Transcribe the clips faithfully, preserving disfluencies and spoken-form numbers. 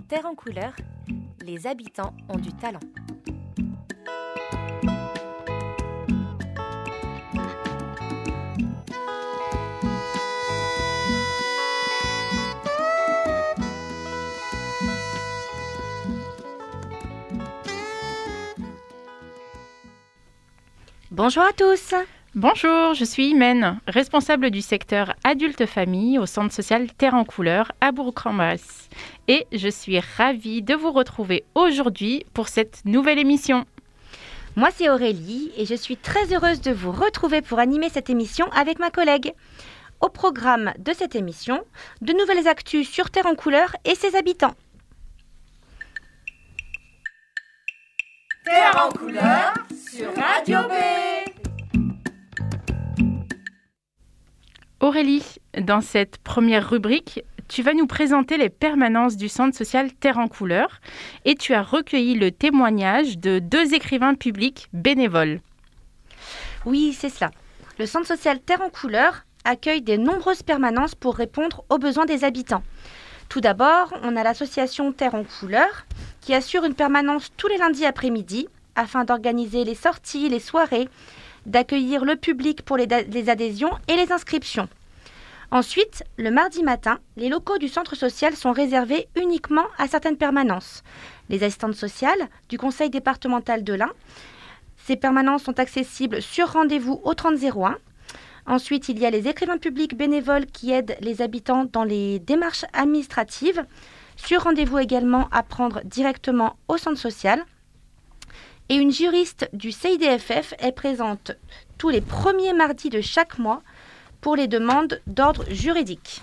Terre en couleur, les habitants ont du talent. Bonjour à tous. Bonjour, je suis Imen, responsable du secteur adulte-famille au centre social Terre en couleur à Bourg-en-Bresse. Et je suis ravie de vous retrouver aujourd'hui pour cette nouvelle émission. Moi, c'est Aurélie et je suis très heureuse de vous retrouver pour animer cette émission avec ma collègue. Au programme de cette émission, de nouvelles actus sur Terre en couleur et ses habitants. Terre en couleur sur Radio B. Aurélie, dans cette première rubrique, tu vas nous présenter les permanences du centre social Terre en couleur et tu as recueilli le témoignage de deux écrivains publics bénévoles. Oui, c'est cela. Le centre social Terre en couleur accueille de nombreuses permanences pour répondre aux besoins des habitants. Tout d'abord, on a l'association Terre en couleur qui assure une permanence tous les lundis après-midi afin d'organiser les sorties, les soirées, d'accueillir le public pour les, les adhésions et les inscriptions. Ensuite, le mardi matin, les locaux du centre social sont réservés uniquement à certaines permanences. Les assistantes sociales du conseil départemental de l'Ain. Ces permanences sont accessibles sur rendez-vous au trente zéro un. Ensuite, il y a les écrivains publics bénévoles qui aident les habitants dans les démarches administratives. Sur rendez-vous également à prendre directement au centre social. Et une juriste du C I D F F est présente tous les premiers mardis de chaque mois pour les demandes d'ordre juridique.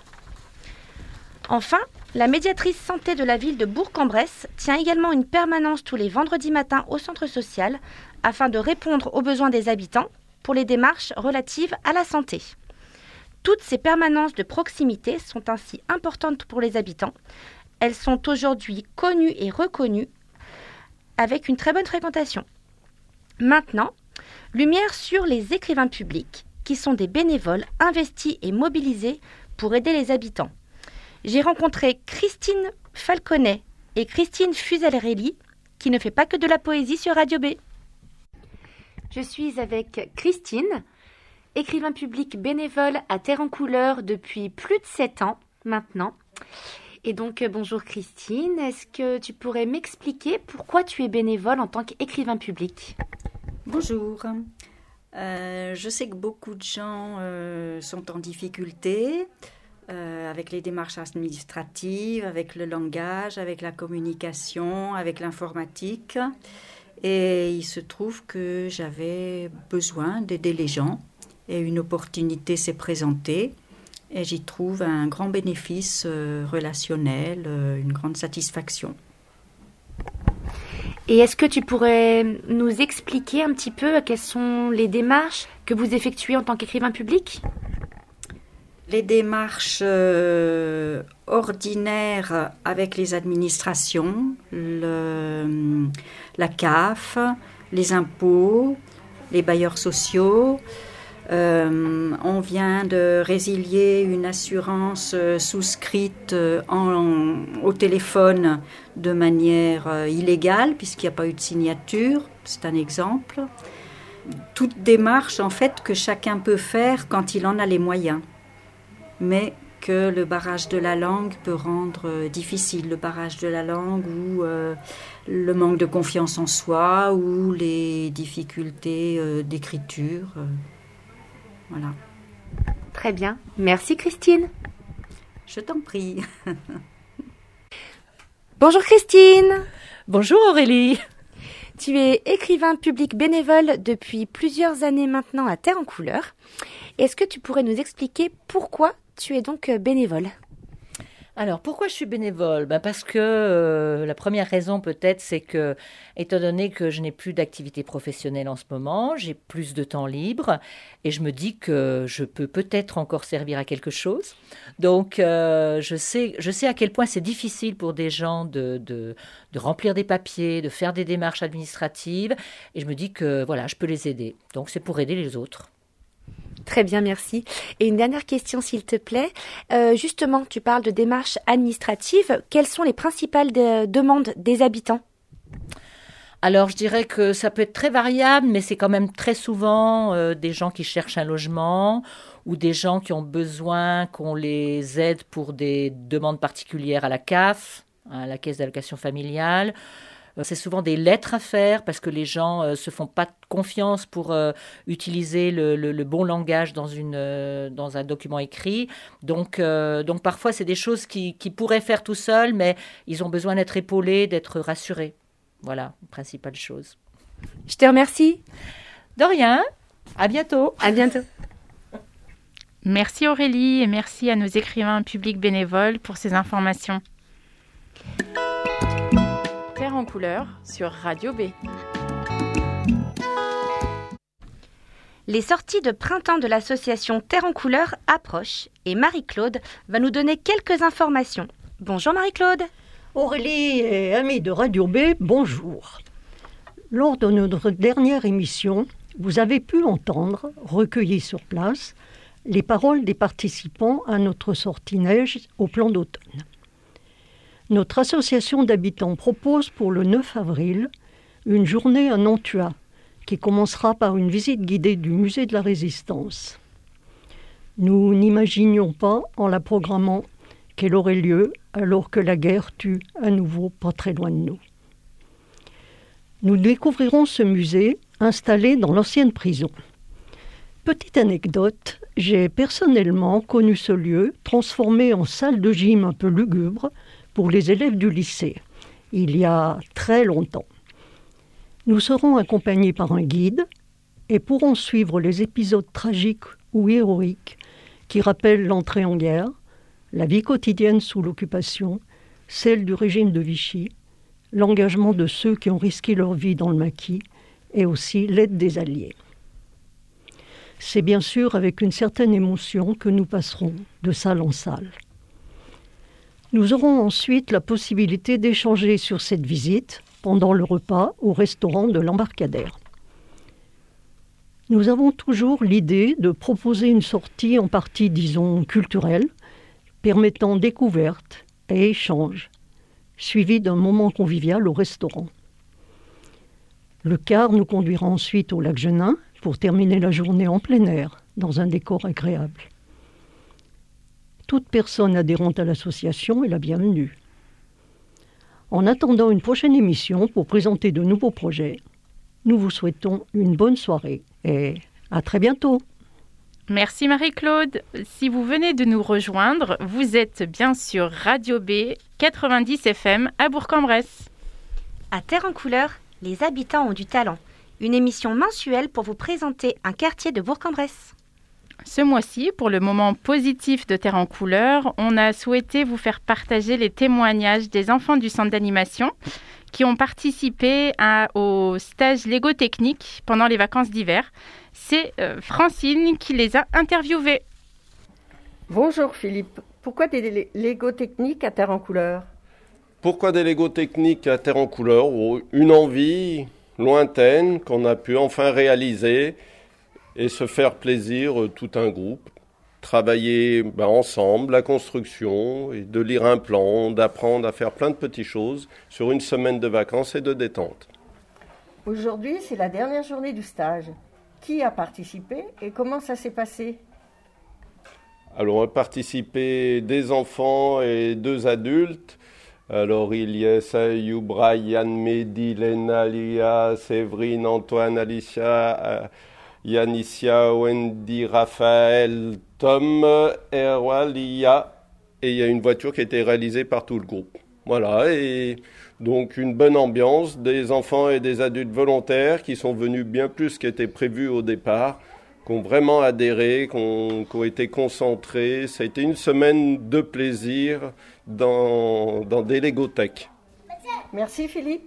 Enfin, la médiatrice santé de la ville de Bourg-en-Bresse tient également une permanence tous les vendredis matins au centre social afin de répondre aux besoins des habitants pour les démarches relatives à la santé. Toutes ces permanences de proximité sont ainsi importantes pour les habitants. Elles sont aujourd'hui connues et reconnues avec une très bonne fréquentation. Maintenant, lumière sur les écrivains publics, qui sont des bénévoles investis et mobilisés pour aider les habitants. J'ai rencontré Christine Falconet et Christine Fuzelrelli, qui ne fait pas que de la poésie sur Radio B. Je suis avec Christine, écrivain public bénévole à Terre en couleur depuis plus de sept ans maintenant. Et donc, bonjour Christine, est-ce que tu pourrais m'expliquer pourquoi tu es bénévole en tant qu'écrivain public ? Bonjour, euh, je sais que beaucoup de gens euh, sont en difficulté euh, avec les démarches administratives, avec le langage, avec la communication, avec l'informatique. Et il se trouve que j'avais besoin d'aider les gens et une opportunité s'est présentée. Et j'y trouve un grand bénéfice euh, relationnel, euh, une grande satisfaction. Et est-ce que tu pourrais nous expliquer un petit peu quelles sont les démarches que vous effectuez en tant qu'écrivain public ? Les démarches euh, ordinaires avec les administrations, le, la C A F, les impôts, les bailleurs sociaux. Euh, on vient de résilier une assurance euh, souscrite euh, en, au téléphone de manière euh, illégale puisqu'il n'y a pas eu de signature, c'est un exemple. Toute démarche en fait que chacun peut faire quand il en a les moyens, mais que le barrage de la langue peut rendre euh, difficile, le barrage de la langue ou euh, le manque de confiance en soi ou les difficultés euh, d'écriture. Euh, Voilà. Très bien. Merci Christine. Je t'en prie. Bonjour Christine. Bonjour Aurélie. Tu es écrivain public bénévole depuis plusieurs années maintenant à Terre en couleur. Est-ce que tu pourrais nous expliquer pourquoi tu es donc bénévole ? Alors, pourquoi je suis bénévole ? Ben parce que euh, la première raison peut-être, c'est que, étant donné que je n'ai plus d'activité professionnelle en ce moment, j'ai plus de temps libre et je me dis que je peux peut-être encore servir à quelque chose. Donc, euh, je sais, je sais à quel point c'est difficile pour des gens de, de, de remplir des papiers, de faire des démarches administratives et je me dis que, voilà, je peux les aider. Donc, c'est pour aider les autres. Très bien, merci. Et une dernière question, s'il te plaît. Euh, justement, tu parles de démarches administratives. Quelles sont les principales de- demandes des habitants ? Alors, je dirais que ça peut être très variable, mais c'est quand même très souvent euh, des gens qui cherchent un logement ou des gens qui ont besoin qu'on les aide pour des demandes particulières à la C A F, à la Caisse d'allocation familiale. Euh, C'est souvent des lettres à faire parce que les gens euh, se font pas confiance pour euh, utiliser le, le- le bon langage dans, une, euh, dans un document écrit. Donc, euh, donc parfois, c'est des choses qu'ils qui pourraient faire tout seuls, mais ils ont besoin d'être épaulés, d'être rassurés. Voilà, principale chose. Je te remercie. De rien, à bientôt. À bientôt. Merci Aurélie et merci à nos écrivains publics bénévoles pour ces informations. Terre en couleur sur Radio B. Les sorties de printemps de l'association Terre en couleur approchent et Marie-Claude va nous donner quelques informations. Bonjour Marie-Claude. Aurélie et amis de Radio B, bonjour. Lors de notre dernière émission, vous avez pu entendre, recueillies sur place, les paroles des participants à notre sortie neige au plan d'automne. Notre association d'habitants propose pour le neuf avril une journée à Nantua qui commencera par une visite guidée du musée de la Résistance. Nous n'imaginions pas, en la programmant, qu'elle aurait lieu alors que la guerre tue à nouveau pas très loin de nous. Nous découvrirons ce musée installé dans l'ancienne prison. Petite anecdote, j'ai personnellement connu ce lieu transformé en salle de gym un peu lugubre pour les élèves du lycée, il y a très longtemps. Nous serons accompagnés par un guide et pourrons suivre les épisodes tragiques ou héroïques qui rappellent l'entrée en guerre, la vie quotidienne sous l'occupation, celle du régime de Vichy, l'engagement de ceux qui ont risqué leur vie dans le maquis et aussi l'aide des Alliés. C'est bien sûr avec une certaine émotion que nous passerons de salle en salle. Nous aurons ensuite la possibilité d'échanger sur cette visite pendant le repas au restaurant de l'Embarcadère. Nous avons toujours l'idée de proposer une sortie en partie, disons, culturelle, permettant découverte et échange, suivi d'un moment convivial au restaurant. Le car nous conduira ensuite au lac Genin pour terminer la journée en plein air, dans un décor agréable. Toute personne adhérente à l'association est la bienvenue. En attendant une prochaine émission pour présenter de nouveaux projets, nous vous souhaitons une bonne soirée et à très bientôt. Merci Marie-Claude. Si vous venez de nous rejoindre, vous êtes bien sur Radio B quatre-vingt-dix F M à Bourg-en-Bresse. À Terre en couleur, les habitants ont du talent. Une émission mensuelle pour vous présenter un quartier de Bourg-en-Bresse. Ce mois-ci, pour le moment positif de Terre en couleur, on a souhaité vous faire partager les témoignages des enfants du centre d'animation qui ont participé à, au stage Lego Technique pendant les vacances d'hiver. C'est euh, Francine qui les a interviewés. Bonjour Philippe, pourquoi des Lego techniques à Terre en couleur ? Pourquoi des Lego techniques à Terre en couleur ? Une envie lointaine qu'on a pu enfin réaliser et se faire plaisir tout un groupe. Travailler ben, ensemble, la construction, et de lire un plan, d'apprendre à faire plein de petites choses sur une semaine de vacances et de détente. Aujourd'hui, c'est la dernière journée du stage. Qui a participé et comment ça s'est passé ? Alors, ont participé des enfants et deux adultes. Alors, il y a Sayou, Brian, Mehdi, Léna, Lia, Séverine, Antoine, Alicia, Yanicia, Wendy, Raphaël, Tom, Erwa, Lia. Et il y a une voiture qui a été réalisée par tout le groupe. Voilà, et donc une bonne ambiance, des enfants et des adultes volontaires qui sont venus bien plus qu'était prévu au départ, qui ont vraiment adhéré, qui ont, qui ont été concentrés. Ça a été une semaine de plaisir dans, dans des Legothèques. Merci Philippe.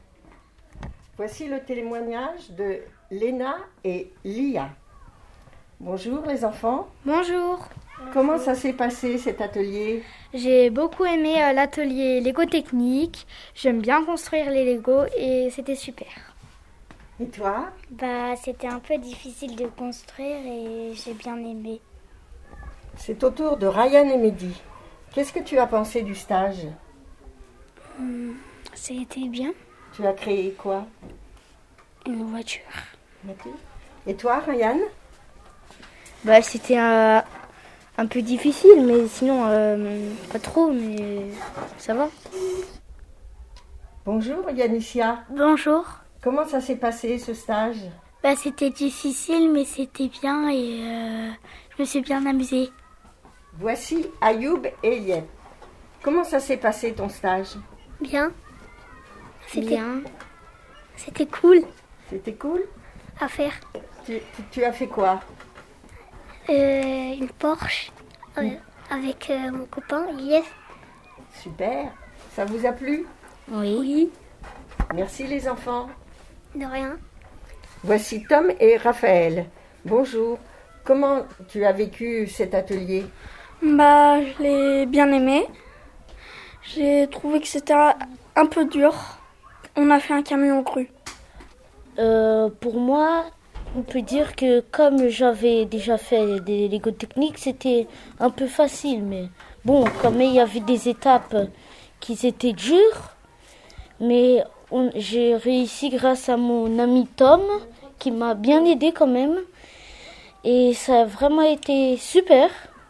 Voici le témoignage de Léna et Lia. Bonjour les enfants. Bonjour. Comment ça s'est passé cet atelier ? J'ai beaucoup aimé euh, l'atelier Lego Technique. J'aime bien construire les Lego et c'était super. Et toi? Bah, c'était un peu difficile de construire et j'ai bien aimé. C'est au tour de Ryan et Mehdi. Qu'est-ce que tu as pensé du stage? Hum, c'était bien. Tu as créé quoi? Une voiture. Et toi, Ryan? Bah, c'était un, un peu difficile, mais sinon, euh, pas trop, mais ça va. Bonjour, Yanicia. Bonjour. Comment ça s'est passé, ce stage? Bah, c'était difficile, mais c'était bien et euh, je me suis bien amusée. Voici Ayoub et Eliette. Comment ça s'est passé, ton stage? Bien. C'était bien. C'était cool C'était cool? à faire. Tu, tu- tu as fait quoi? Euh, une Porsche euh, avec euh, mon copain, Yes. Super. Ça vous a plu? Oui. Oui. Merci les enfants. De rien. Voici Tom et Raphaël. Bonjour. Comment tu as vécu cet atelier? Bah, je l'ai bien aimé. J'ai trouvé que c'était un peu dur. On a fait un camion cru. Euh, pour moi, on peut dire que comme j'avais déjà fait des Lego techniques, c'était un peu facile. Mais bon, quand même, il y avait des étapes qui étaient dures. Mais on- j'ai réussi grâce à mon ami Tom, qui m'a bien aidé quand même. Et ça a vraiment été super.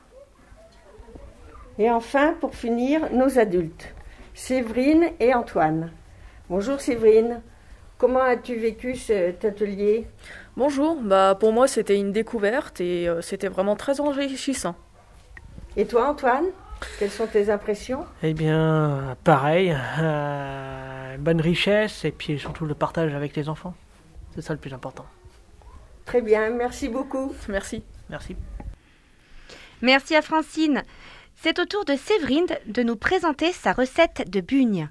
Et enfin, pour finir, nos adultes, Séverine et Antoine. Bonjour Séverine. Comment as-tu vécu cet atelier? Bonjour, bah pour moi c'était une découverte et euh, c'était vraiment très enrichissant. Et toi Antoine? Quelles sont tes impressions? Eh bien, pareil, euh, bonne richesse et puis surtout le partage avec les enfants. C'est ça le plus important. Très bien, merci beaucoup. Merci. Merci. Merci à Francine. C'est au tour de Séverine de nous présenter sa recette de bugne.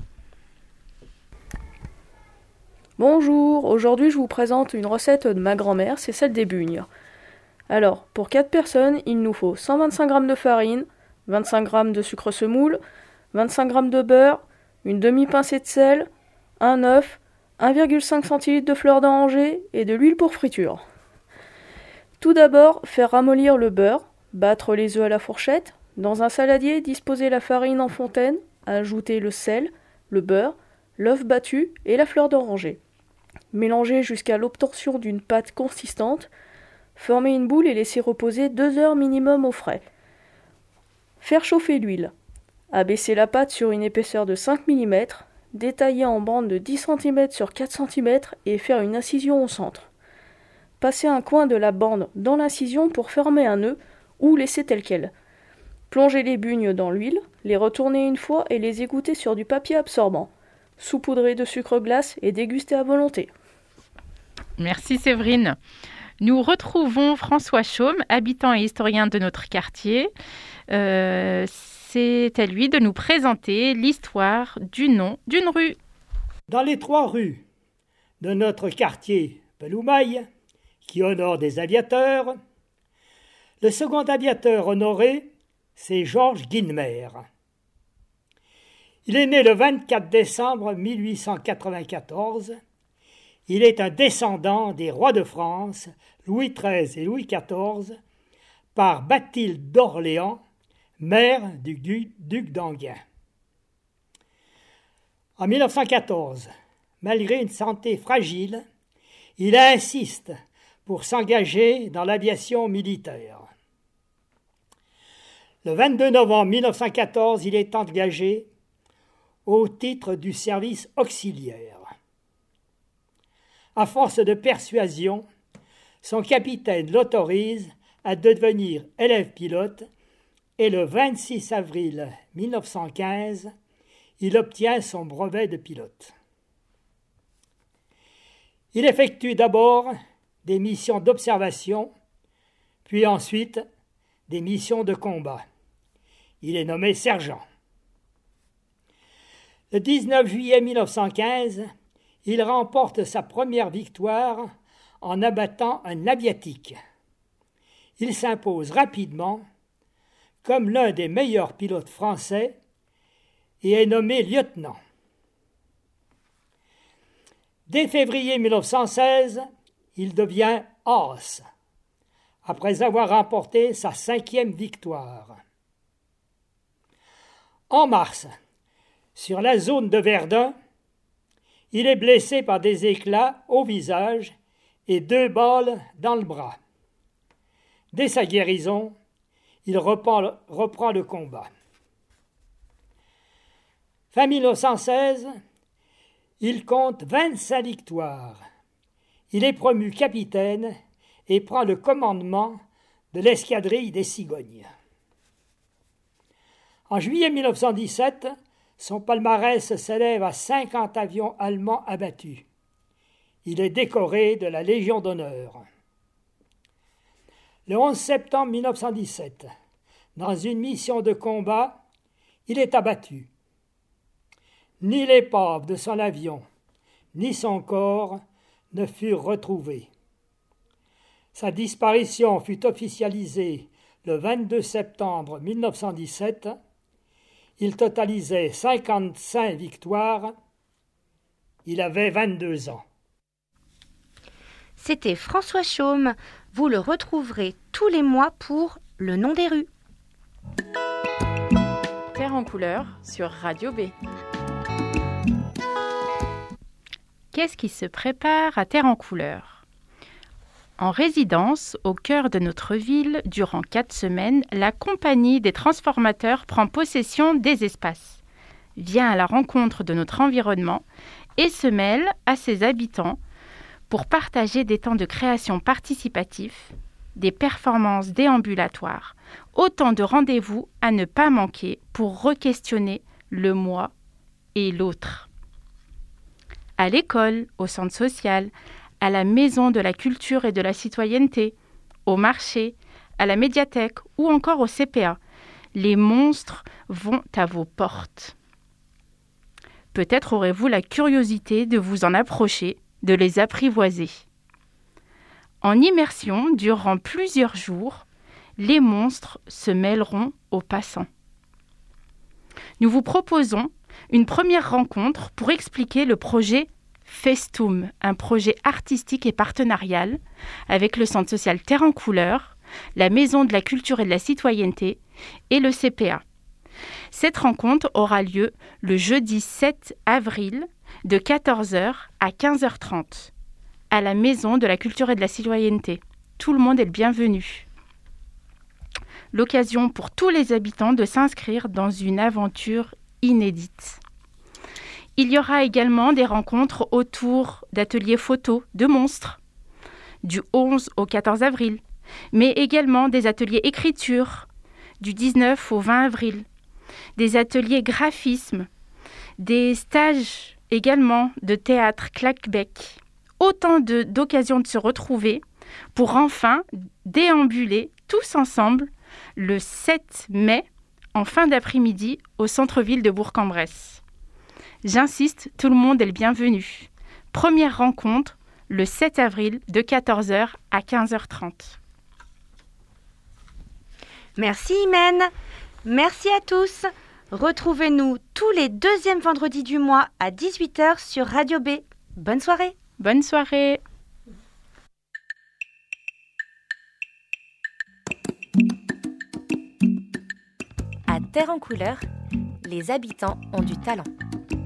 Bonjour, aujourd'hui je vous présente une recette de ma grand-mère, c'est celle des bugnes. Alors, pour quatre personnes, il nous faut cent vingt-cinq grammes de farine, vingt-cinq grammes de sucre semoule, vingt-cinq grammes de beurre, une demi-pincée de sel, un œuf, un virgule cinq centilitres de fleur d'oranger et de l'huile pour friture. Tout d'abord, faire ramollir le beurre, battre les œufs à la fourchette. Dans un saladier, disposer la farine en fontaine, ajouter le sel, le beurre, l'œuf battu et la fleur d'oranger. Mélanger jusqu'à l'obtention d'une pâte consistante. Former une boule et laisser reposer deux heures minimum au frais. Faire chauffer l'huile. Abaisser la pâte sur une épaisseur de cinq millimètres. Détailler en bandes de dix centimètres sur quatre centimètres et faire une incision au centre. Passer un coin de la bande dans l'incision pour former un nœud ou laisser tel quel. Plonger les bugnes dans l'huile, les retourner une fois et les égoutter sur du papier absorbant. Saupoudrer de sucre glace et déguster à volonté. Merci Séverine. Nous retrouvons François Chaume, habitant et historien de notre quartier. Euh, c'est à lui de nous présenter l'histoire du nom d'une rue. Dans les trois rues de notre quartier Peloumaille, qui honore des aviateurs, le second aviateur honoré, c'est Georges Guinemer. Il est né le vingt-quatre décembre mille huit cent quatre-vingt-quatorze. Il est un descendant des rois de France, Louis treize et Louis quatorze, par Bathilde d'Orléans, mère du du- duc d'Enghien. En mille neuf cent quatorze, malgré une santé fragile, il insiste pour s'engager dans l'aviation militaire. Le vingt-deux novembre mille neuf cent quatorze, il est engagé au titre du service auxiliaire. À force de persuasion, son capitaine l'autorise à devenir élève pilote et le vingt-six avril mille neuf cent quinze, il obtient son brevet de pilote. Il effectue d'abord des missions d'observation, puis ensuite des missions de combat. Il est nommé sergent. Le dix-neuf juillet mille neuf cent quinze, il remporte sa première victoire en abattant un aviatique. Il s'impose rapidement comme l'un des meilleurs pilotes français et est nommé lieutenant. Dès février mille neuf cent seize, il devient as, après avoir remporté sa cinquième victoire. En mars, sur la zone de Verdun, il est blessé par des éclats au visage et deux balles dans le bras. Dès sa guérison, il reprend, reprend le combat. Fin mille neuf cent seize, il compte vingt-cinq victoires. Il est promu capitaine et prend le commandement de l'escadrille des Cigognes. En juillet mille neuf cent dix-sept, son palmarès s'élève à cinquante avions allemands abattus. Il est décoré de la Légion d'honneur. Le onze septembre mille neuf cent dix-sept, dans une mission de combat, il est abattu. Ni l'épave de son avion, ni son corps ne furent retrouvés. Sa disparition fut officialisée le vingt-deux septembre mille neuf cent dix-sept. Il totalisait cinquante-cinq victoires. Il avait vingt-deux ans. C'était François Chaume. Vous le retrouverez tous les mois pour Le nom des rues. Terre en couleur sur Radio B. Qu'est-ce qui se prépare à Terre en couleur ? En résidence, au cœur de notre ville, durant quatre semaines, la compagnie des transformateurs prend possession des espaces, vient à la rencontre de notre environnement et se mêle à ses habitants pour partager des temps de création participatifs, des performances déambulatoires, autant de rendez-vous à ne pas manquer pour re-questionner le moi et l'autre. À l'école, au centre social, à la maison de la culture et de la citoyenneté, au marché, à la médiathèque ou encore au C P A, les monstres vont à vos portes. Peut-être aurez-vous la curiosité de vous en approcher, de les apprivoiser. En immersion durant plusieurs jours, les monstres se mêleront aux passants. Nous vous proposons une première rencontre pour expliquer le projet Festum, un projet artistique et partenarial avec le Centre social Terre en couleur, la Maison de la culture et de la citoyenneté et le C P A. Cette rencontre aura lieu le jeudi sept avril de quatorze heures à quinze heures trente à la Maison de la culture et de la citoyenneté. Tout le monde est le bienvenu. L'occasion pour tous les habitants de s'inscrire dans une aventure inédite. Il y aura également des rencontres autour d'ateliers photos de monstres du onze au quatorze avril, mais également des ateliers écriture du dix-neuf au vingt avril, des ateliers graphisme, des stages également de théâtre claquebec. Autant de, d'occasions de se retrouver pour enfin déambuler tous ensemble le sept mai en fin d'après-midi au centre-ville de Bourg-en-Bresse. J'insiste, tout le monde est le bienvenu. Première rencontre, le sept avril, de quatorze heures à quinze heures trente. Merci Imen. Merci à tous. Retrouvez-nous tous les deuxièmes vendredis du mois à dix-huit heures sur Radio B. Bonne soirée. Bonne soirée. À Terre en couleur, les habitants ont du talent.